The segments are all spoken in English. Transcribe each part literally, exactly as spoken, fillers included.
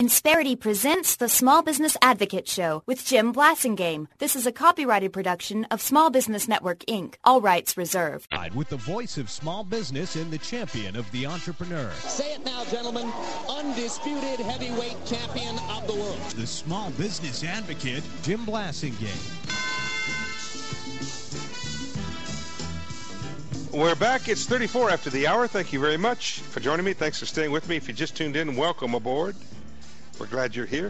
Insperity presents the Small Business Advocate Show with Jim Blasingame. This is a copyrighted production of Small Business Network, Incorporated. All rights reserved. With the voice of small business and the champion of the entrepreneur. Say it now, gentlemen. Undisputed heavyweight champion of the world. The Small Business Advocate, Jim Blasingame. We're back. It's thirty-four after the hour. Thank you very much for joining me. Thanks for staying with me. If you just tuned in, welcome aboard. We're glad you're here.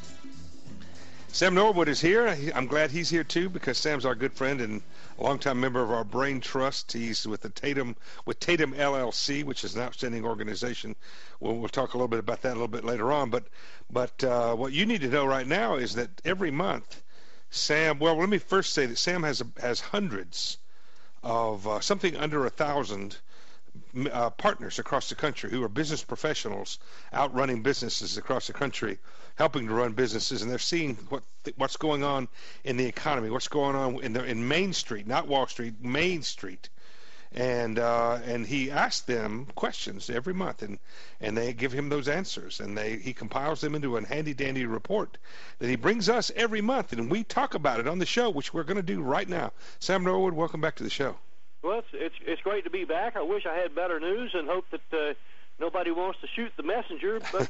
Sam Norwood is here. I'm glad he's here too because Sam's our good friend and a longtime member of our Brain Trust. He's with the Tatum with Tatum L L C, which is an outstanding organization. We'll, we'll talk a little bit about that a little bit later on. But but uh, what you need to know right now is that every month, Sam. Well, let me first say that Sam has a, has hundreds of uh, something under a thousand uh, partners across the country who are business professionals out running businesses across the country, helping to run businesses, and they're seeing what th- what's going on in the economy, what's going on in the, in Main Street, not Wall Street, Main Street, and uh, and he asks them questions every month, and and they give him those answers, and they he compiles them into a handy dandy report that he brings us every month, and we talk about it on the show, which we're going to do right now. Sam Norwood, welcome back to the show. Well, it's, it's it's great to be back. I wish I had better news and hope that uh, nobody wants to shoot the messenger. But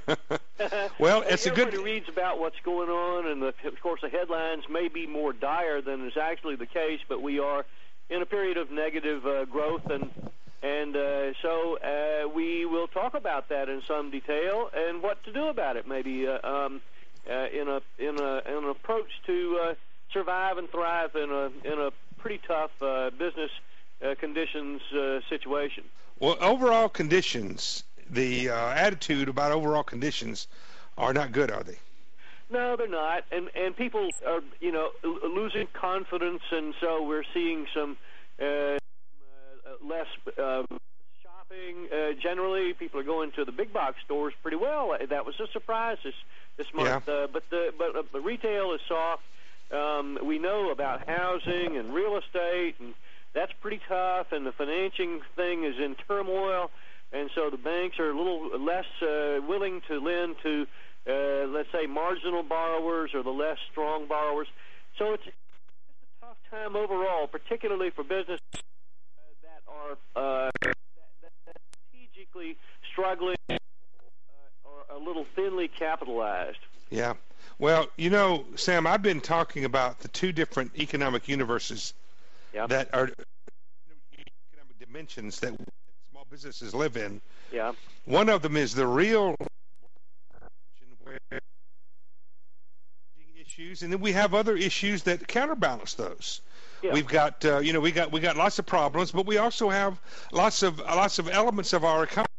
uh, well, it's a good. Everybody reads about what's going on, and the, of course the headlines may be more dire than is actually the case. But we are in a period of negative uh, growth, and and uh, so uh, we will talk about that in some detail and what to do about it. Maybe uh, um, uh, in a in a in an approach to uh, survive and thrive in a in a pretty tough uh, business uh, conditions uh, situation. Well, overall conditions, the uh, attitude about overall conditions are not good, are they? No, they're not, and and people are, you know, l- losing confidence, and so we're seeing some uh, uh, less uh, shopping. Uh, generally, people are going to the big box stores pretty well. That was a surprise this this month. Yeah. Uh, but the but uh, the retail is soft. Um, we know about housing and real estate, and that's pretty tough, and the financing thing is in turmoil, and so the banks are a little less uh, willing to lend to, uh, let's say, marginal borrowers or the less strong borrowers. So it's just a tough time overall, particularly for businesses uh, that are uh, that, that strategically struggling uh, or a little thinly capitalized. Yeah. Well, you know, Sam, I've been talking about the two different economic universes Yeah. that are economic dimensions that small businesses live in. Yeah. One of them is the real issues, and then we have other issues that counterbalance those. Yeah. We've got, uh, you know, we got we got lots of problems, but we also have lots of lots of elements of our economy.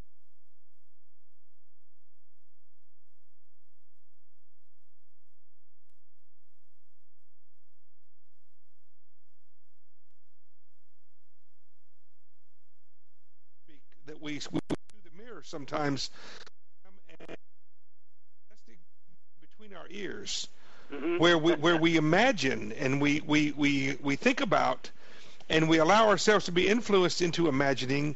That we, we through the mirror sometimes, and that's the, between our ears, Mm-hmm. where we where we imagine and we, we, we, we think about, and we allow ourselves to be influenced into imagining.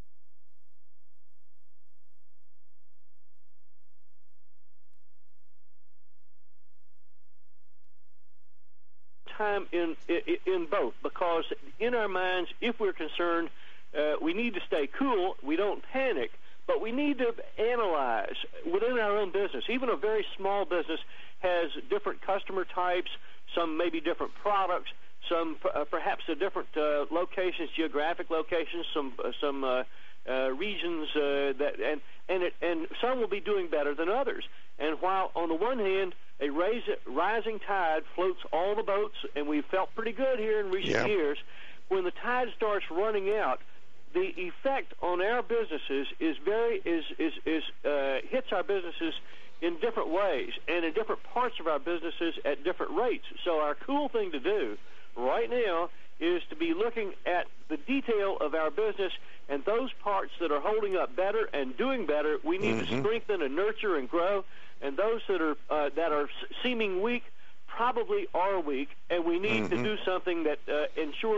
Time in, in in both, because in our minds, if we're concerned, uh, we need to stay cool. We don't panic, but we need to analyze within our own business. Even a very small business has different customer types, some maybe different products, some uh, perhaps a different uh, locations, geographic locations, some uh, some uh, uh, regions uh, that and and it, and some will be doing better than others. And while on the one hand, a raise, rising tide floats all the boats, and we've felt pretty good here in recent Yeah. years, when the tide starts running out, the effect on our businesses is very is is is uh, hits our businesses in different ways and in different parts of our businesses at different rates. So our cool thing to do right now is to be looking at the detail of our business, and those parts that are holding up better and doing better, we need Mm-hmm. to strengthen and nurture and grow. And those that are uh, that are seeming weak probably are weak, and we need Mm-hmm. to do something that uh, ensures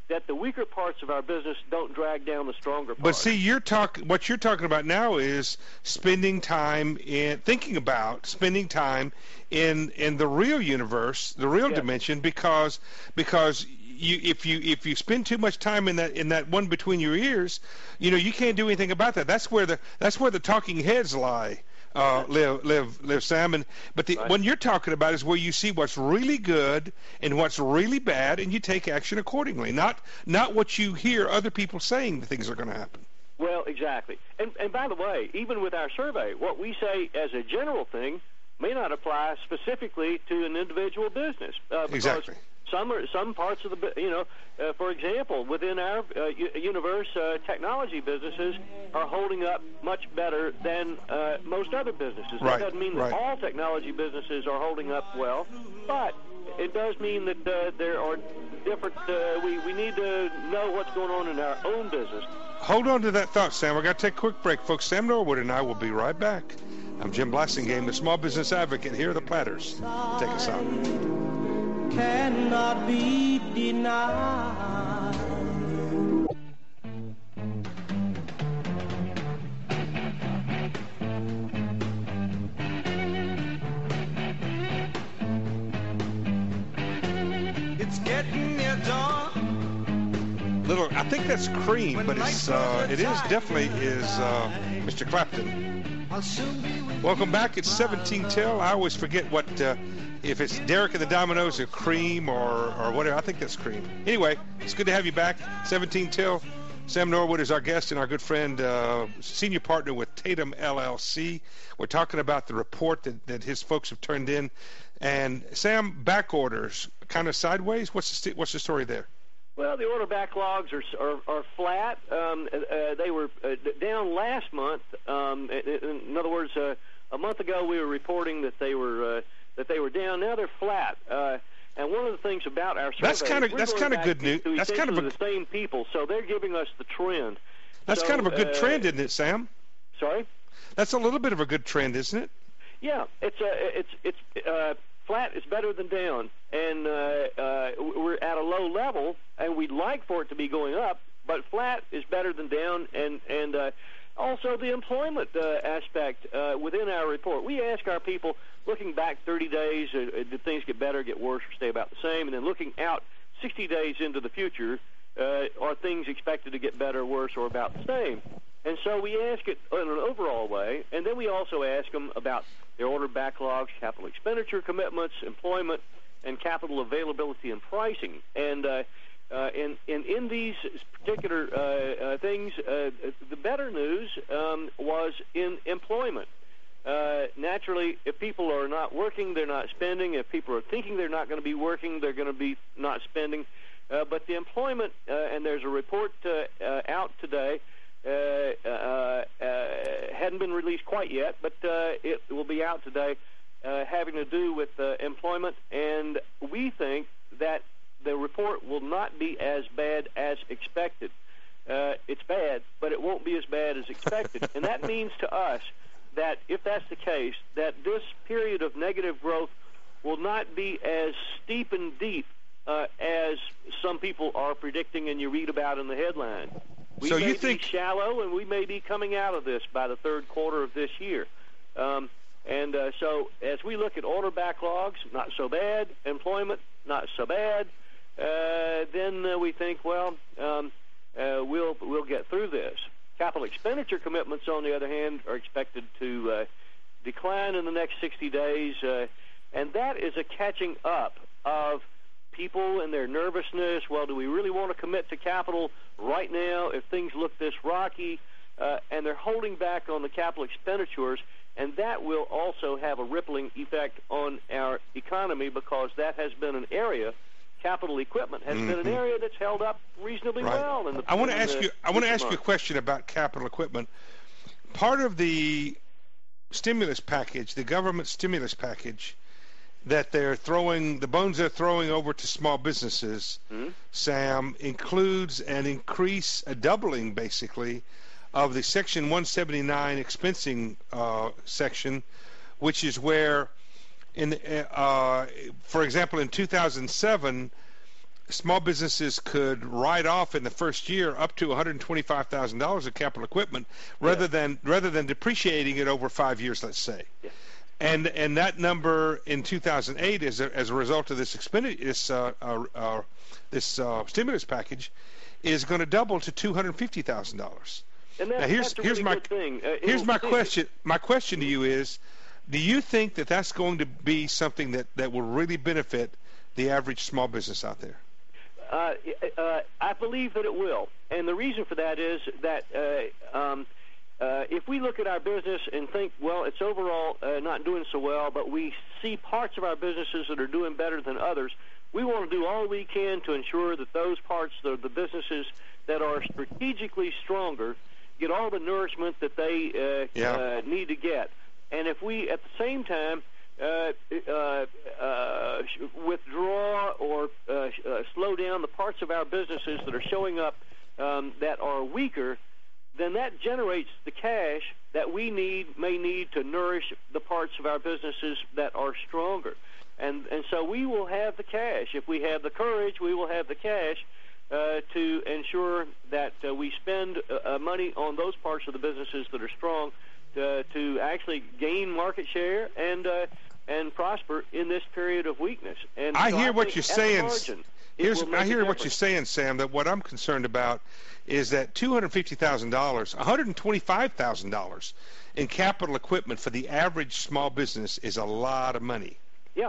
that the weaker parts of our business don't drag down the stronger parts. But see, you're talk what you're talking about now is spending time in thinking about spending time in in the real universe, the real yes. dimension, because because you if you if you spend too much time in that in that one between your ears, you know, you can't do anything about that. That's where the that's where the talking heads lie. Uh, live, live, live, Sam. And, but the right. one you're talking about is where you see what's really good and what's really bad, and you take action accordingly. Not, not what you hear other people saying that things are going to happen. Well, exactly. And, and by the way, even with our survey, what we say as a general thing may not apply specifically to an individual business. Uh, because exactly. Some are, some parts of the, you know, uh, for example, within our uh, universe, uh, technology businesses are holding up much better than uh, most other businesses. Right, That doesn't mean right. that all technology businesses are holding up well, but it does mean that uh, there are different, uh, we, we need to know what's going on in our own business. Hold on to that thought, Sam. We're going to take a quick break, folks. Sam Norwood and I will be right back. I'm Jim Blasingame, the small business advocate. Here are the Platters. Take us out. Cannot be denied. It's getting near dawn. Little, I think that's Cream, but it's uh, it is definitely is uh, Mister Clapton. Welcome back. It's seventeen till. I always forget what. Uh, If it's Derek and the Dominoes or Cream or, or whatever, I think that's Cream. Anyway, it's good to have you back. seventeen till. Sam Norwood is our guest and our good friend, uh, senior partner with Tatum L L C. We're talking about the report that, that his folks have turned in. And Sam, back orders kind of sideways. What's the st- what's the story there? Well, the order backlogs are are, are flat. Um, uh, they were uh, down last month. Um, in, in other words, uh, a month ago we were reporting that they were. Uh, that they were down. Now they're flat. Uh, and one of the things about our survey, that's kind of that's kind of good news. That's kind of a, the same people, so they're giving us the trend. That's so, kind of a good uh, trend, isn't it, Sam? Sorry? That's a little bit of a good trend, isn't it? Yeah, it's uh, it's it's uh, flat is better than down, and uh, uh, we're at a low level, and we'd like for it to be going up, but flat is better than down, and and uh, also the employment uh, aspect uh, within our report. We ask our people, looking back thirty days, uh, did things get better, get worse, or stay about the same? And then looking out sixty days into the future, uh, are things expected to get better, worse, or about the same? And so we ask it in an overall way, and then we also ask them about their order backlogs, capital expenditure commitments, employment, and capital availability and pricing. And uh, uh, in, in, in these particular uh, uh, things, uh, the better news um, was in employment. Uh, naturally, if people are not working, they're not spending. If people are thinking they're not going to be working, they're going to be not spending. Uh, but the employment, uh, and there's a report uh, uh, out today, uh, uh, uh, hadn't been released quite yet, but uh, it will be out today, uh, having to do with uh, employment. And we think that the report will not be as bad as expected. Uh, it's bad, but it won't be as bad as expected. And that means to us that if that's the case, that this period of negative growth will not be as steep and deep uh, as some people are predicting and you read about in the headline. We so may you think be shallow, and we may be coming out of this by the third quarter of this year. Um, and uh, so as we look at order backlogs, not so bad, employment, not so bad, uh, then uh, we think, well, um, uh, we'll we'll get through this. Capital expenditure commitments, on the other hand, are expected to uh, decline in the next sixty days, uh, and that is a catching up of people and their nervousness. Well, do we really want to commit to capital right now if things look this rocky? Uh, and they're holding back on the capital expenditures, and that will also have a rippling effect on our economy because that has been an area. Capital equipment has mm-hmm. been an area that's held up reasonably right. well. In the, I want to in ask the, you. I want to ask month. you a question about capital equipment. Part of the stimulus package, the government stimulus package, that they're throwing, the bones they're throwing over to small businesses, mm-hmm. Sam, includes an increase, a doubling, basically, of the Section one seventy-nine expensing uh, section, which is where. In, uh, for example, in two thousand seven, small businesses could write off in the first year up to one hundred twenty-five thousand dollars of capital equipment rather yeah. than rather than depreciating it over five years, let's say. Yeah. And and that number in two thousand eight, as a, as a result of this expendi- this uh, uh, uh, this uh, stimulus package, is going to double to two hundred fifty thousand dollars. And that's, now here's that's a here's really my good thing. Uh, here's my see, question. My question to you is, do you think that that's going to be something that, that will really benefit the average small business out there? Uh, uh, I believe that it will, and the reason for that is that uh, um, uh, if we look at our business and think, well, it's overall uh, not doing so well, but we see parts of our businesses that are doing better than others, we want to do all we can to ensure that those parts of the businesses that are strategically stronger get all the nourishment that they uh, yeah. uh, need to get. And if we, at the same time, uh, uh, uh, withdraw or uh, uh, slow down the parts of our businesses that are showing up um, that are weaker, then that generates the cash that we need, may need to nourish the parts of our businesses that are stronger. And, and so we will have the cash. If we have the courage, we will have the cash Uh, to ensure that uh, we spend uh, money on those parts of the businesses that are strong uh, to actually gain market share and uh, and prosper in this period of weakness. And I so hear I what think you're at the saying. margin, Here's, it will make I hear a what you're difference. saying, Sam, that what I'm concerned about is that two hundred fifty thousand dollars, one hundred twenty-five thousand dollars in capital equipment for the average small business is a lot of money. Yeah.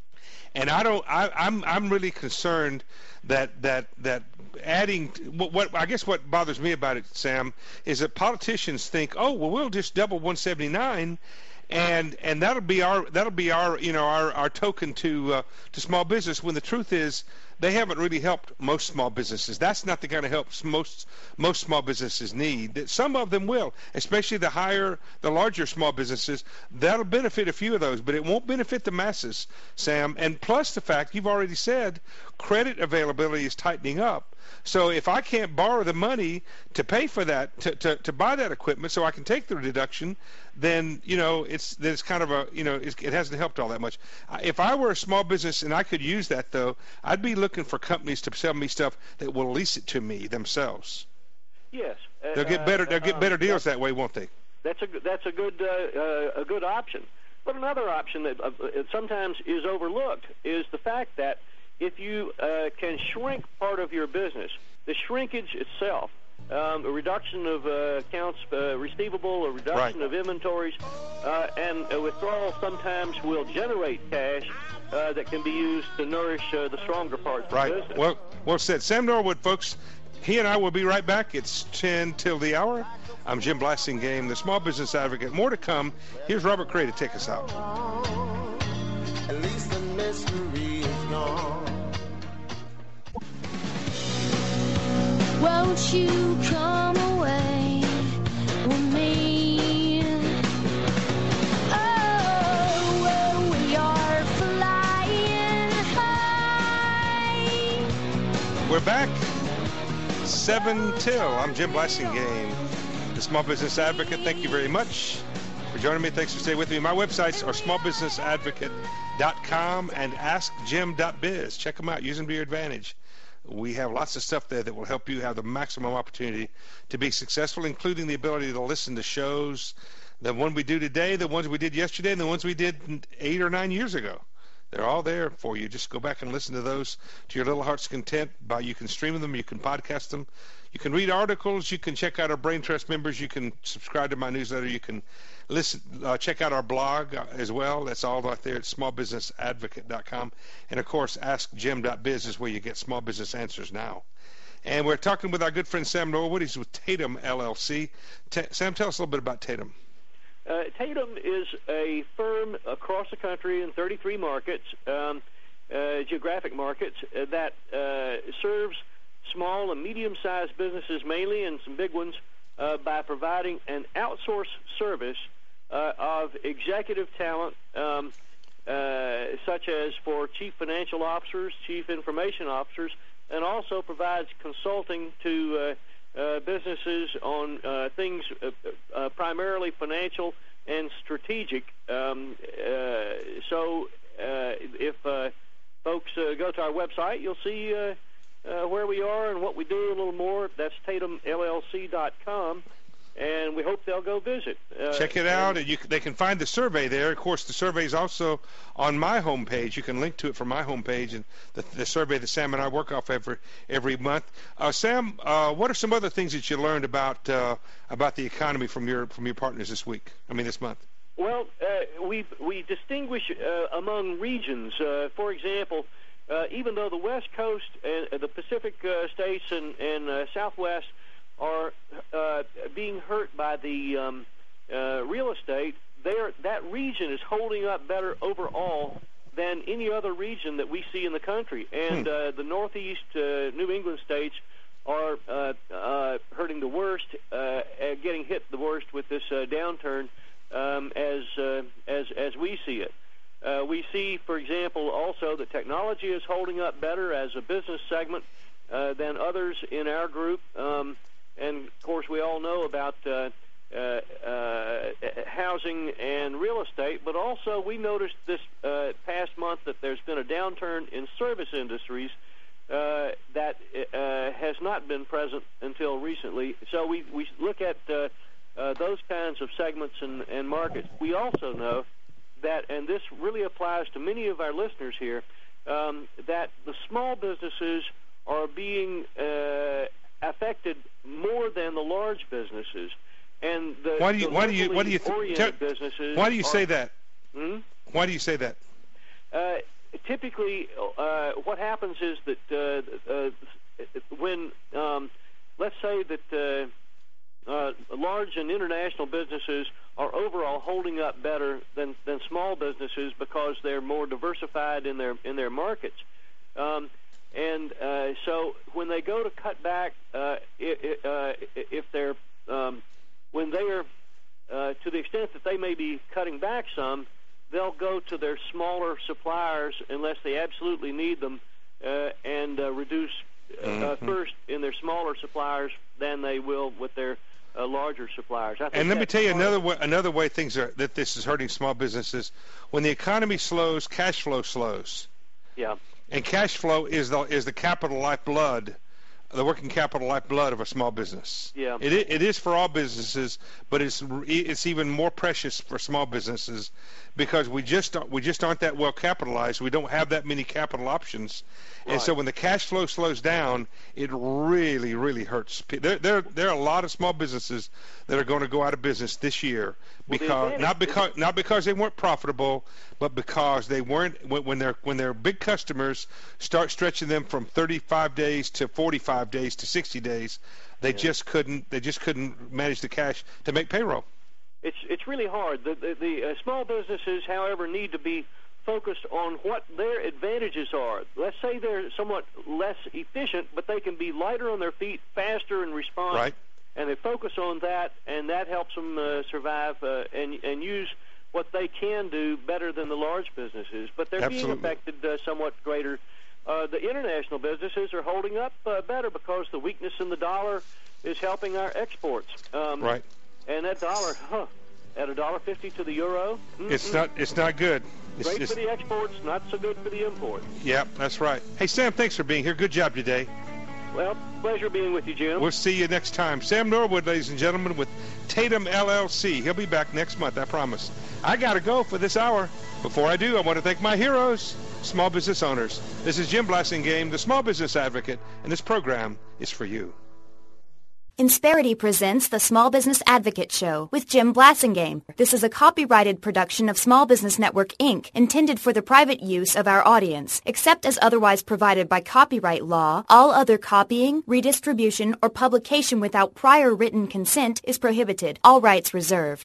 And I don't. I, I'm. I'm really concerned that that that adding. What, what I guess what bothers me about it, Sam, is that politicians think, oh, well, we'll just double one seventy-nine, and and that'll be our that'll be our you know our, our token to uh, to small business. When the truth is, they haven't really helped most small businesses. That's not the kind of help most most small businesses need. Some of them will, especially the higher, the larger small businesses. That'll benefit a few of those, but it won't benefit the masses, Sam. And plus the fact you've already said credit availability is tightening up. So if I can't borrow the money to pay for that, to, to, to buy that equipment so I can take the deduction, then, you know, it's, then it's kind of a, you know, it's, it hasn't helped all that much. If I were a small business and I could use that, though, I'd be looking for companies to sell me stuff that will lease it to me themselves. Yes. Uh, They'll get better, they'll get uh, better deals that way, won't they? That's a, that's a good, uh, uh, a good option. But another option that uh, sometimes is overlooked is the fact that if you uh, can shrink part of your business, the shrinkage itself, um, a reduction of uh, accounts uh, receivable, a reduction right. of inventories, uh, and a withdrawal sometimes will generate cash uh, that can be used to nourish uh, the stronger parts right. of the business. Well, well said. Sam Norwood, folks, he and I will be right back. It's ten till the hour. I'm Jim Blasingame, the Small Business Advocate. More to come. Here's Robert Cray to take us out. At least the mystery is gone. Won't you come away with me? Oh, well, we are flying high. We're back. seven till. I'm Jim Blasingame, the Small Business Advocate. Thank you very much for joining me. Thanks for staying with me. My websites are small business advocate dot com and ask jim dot biz. Check them out. Use them to your advantage. We have lots of stuff there that will help you have the maximum opportunity to be successful, including the ability to listen to shows, the one we do today, the ones we did yesterday, and the ones we did eight or nine years ago. They're all there for you. Just go back and listen to those to your little heart's content. By you can stream them, you can podcast them, you can read articles, you can check out our Brain Trust members, you can subscribe to my newsletter, you can listen, uh, check out our blog as well. That's all right there at small business advocate dot com. And of course, ask jim dot biz is where you get small business answers now. And we're talking with our good friend Sam Norwood. He's with Tatum L L C. T- Sam, tell us a little bit about Tatum. Uh, Tatum is a firm across the country in thirty-three markets, um, uh, geographic markets, uh, that uh, serves small and medium-sized businesses mainly, and some big ones, uh, by providing an outsourced service uh, of executive talent, um, uh, such as for chief financial officers, chief information officers, and also provides consulting to uh, Uh, businesses on uh, things uh, uh, primarily financial and strategic. Um, uh, so uh, if uh, folks uh, go to our website, you'll see uh, uh, where we are and what we do a little more. That's Tatum L L C dot com. And we hope they'll go visit. Uh, Check it out, and you, they can find the survey there. Of course, the survey is also on my homepage. You can link to it from my homepage, and the, the survey that Sam and I work off every every month. Uh, Sam, uh, what are some other things that you learned about uh, about the economy from your from your partners this week? I mean, this month. Well, uh, we we distinguish uh, among regions. Uh, for example, uh, even though the West Coast and the Pacific uh, states and, and uh, Southwest are uh, being hurt by the um, uh, real estate, there that region is holding up better overall than any other region that we see in the country. And hmm. uh, the Northeast uh, New England states are uh, uh, hurting the worst, uh, getting hit the worst with this uh, downturn um, as uh, as as we see it. Uh, we see, for example, also that technology is holding up better as a business segment uh, than others in our group. Um, And, of course, we all know about uh, uh, uh, housing and real estate, but also we noticed this uh, past month that there's been a downturn in service industries uh, that uh, has not been present until recently. So we, we look at uh, uh, those kinds of segments and, and markets. We also know that, and this really applies to many of our listeners here, um, that the small businesses are being uh, affected more than the large businesses, and the why do you the why do you why do you th- tell, businesses why do you are, say that? Hmm? Why do you say that? Uh, typically, uh, what happens is that uh, uh, when um, let's say that uh, uh, large and international businesses are overall holding up better than, than small businesses because they're more diversified in their in their markets. Um, And uh, so when they go to cut back, uh, it, uh, if they're um, when they are uh, to the extent that they may be cutting back some, they'll go to their smaller suppliers unless they absolutely need them, uh, and uh, reduce uh, mm-hmm. first in their smaller suppliers than they will with their uh, larger suppliers. I think and let me tell you another way, of, another way things are that this is hurting small businesses. When the economy slows, cash flow slows. Yeah. And cash flow is the is the capital lifeblood, the working capital lifeblood of a small business. Yeah. It it is for all businesses, but it's it's even more precious for small businesses because we just don't, we just aren't that well capitalized. We don't have that many capital options, right. And so when the cash flow slows down, it really really hurts. There there there are a lot of small businesses that are going to go out of business this year because well, not because not because they weren't profitable, but because they weren't when, when their when their big customers start stretching them from thirty-five days to forty-five days to sixty days, they yeah. just couldn't they just couldn't manage the cash to make payroll. It's it's really hard. The the, the uh, small businesses, however, need to be focused on what their advantages are. Let's say they're somewhat less efficient, but they can be lighter on their feet, faster in response. Right. And they focus on that, and that helps them uh, survive uh, and and use what they can do better than the large businesses. But they're Absolutely. being affected uh, somewhat greater. Uh, the international businesses are holding up uh, better because the weakness in the dollar is helping our exports. Um, right. And that dollar, huh, at a dollar fifty to the euro. Mm-mm. It's not. It's not good. It's, Great it's, for the exports, not so good for the imports. Yeah, that's right. Hey, Sam, thanks for being here. Good job today. Well, pleasure being with you, Jim. We'll see you next time. Sam Norwood, ladies and gentlemen, with Tatum L L C. He'll be back next month, I promise. I got to go for this hour. Before I do, I want to thank my heroes, small business owners. This is Jim Blassingame, the Small Business Advocate, and this program is for you. Insperity presents the Small Business Advocate Show with Jim Blassingame. This is a copyrighted production of Small Business Network, Incorporated, intended for the private use of our audience. Except as otherwise provided by copyright law, all other copying, redistribution, or publication without prior written consent is prohibited. All rights reserved.